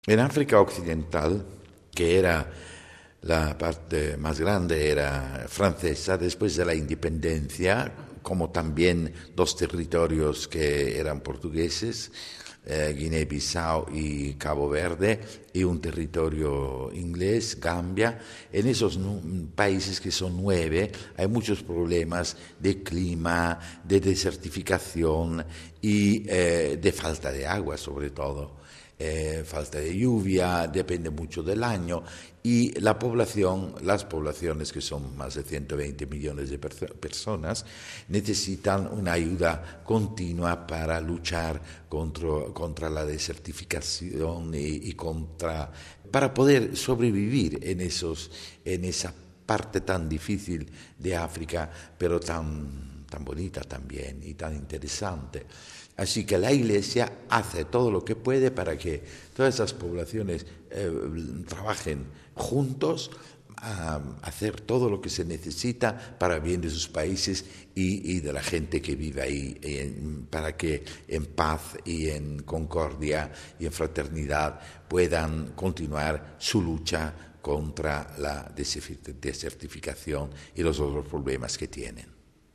En África Occidental, que era la parte más grande, era francesa, después de la independencia, como también dos territorios que eran portugueses, Guinea-Bissau y Cabo Verde, y un territorio inglés, Gambia. En esos países, que son 9, hay muchos problemas de clima, de desertificación y de falta de agua, sobre todo. Falta de lluvia, depende mucho del año, y la población, las poblaciones, que son más de 120 millones de personas, necesitan una ayuda continua para luchar contra la desertificación y para poder sobrevivir en esa parte tan difícil de África, pero tan bonita también y tan interesante. Así que la Iglesia hace todo lo que puede para que todas esas poblaciones trabajen juntos a hacer todo lo que se necesita para el bien de sus países y de la gente que vive ahí, para que en paz y en concordia y en fraternidad puedan continuar su lucha contra la desertificación y los otros problemas que tienen.